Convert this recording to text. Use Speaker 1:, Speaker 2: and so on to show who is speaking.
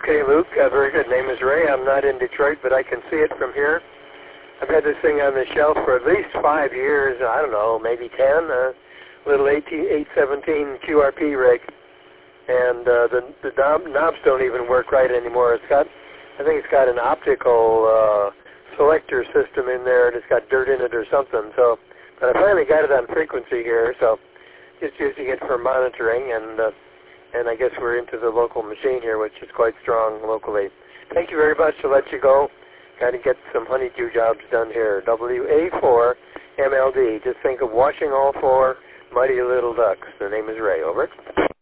Speaker 1: Okay, Luke, very good. Name is Ray. I'm not in Detroit, but I can see it from here. I've had this thing on the shelf for at least 5 years. I don't know, maybe 10. Little 817 QRP rig. And the knobs don't even work right anymore. I think it's got an optical selector system in there, and it's got dirt in it or something. So, but I finally got it on frequency here, so just using it for monitoring, and I guess we're into the local machine here, which is quite strong locally. Thank you very much. To let you go, got to get some honeydew jobs done here. WA4 MLD. Just think of washing all four mighty little ducks. The name is Ray. Over.